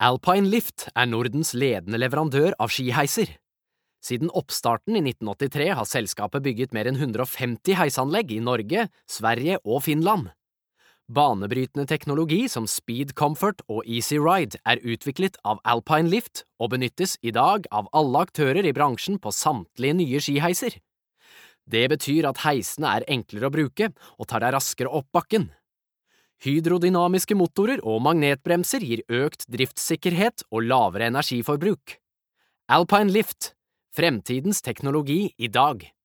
Alpine Lift Nordens ledende leverandør av skiheiser. Siden oppstarten i 1983 har selskapet bygget mer enn 150 heisanlegg i Norge, Sverige og Finland. Banebrytende teknologi som Speed Comfort og Easy Ride utviklet av Alpine Lift og benyttes i dag av alle aktører i bransjen på samtlige nye skiheiser. Det betyr at heisene enklere å bruke og tar deg raskere opp bakken. Hydrodynamiske motorer og magnetbremser gir økt driftssikkerhet og lavere energiforbruk. Alpine Lift, fremtidens teknologi i dag.